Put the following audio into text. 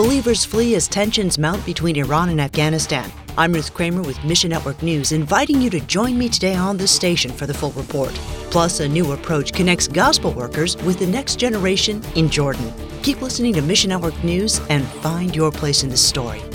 Believers flee as tensions mount between Iran and Afghanistan. I'm Ruth Kramer with Mission Network News, inviting you to join me today on this station for the full report. Plus, a new approach connects gospel workers with the next generation in Jordan. Keep listening to Mission Network News and find your place in this story.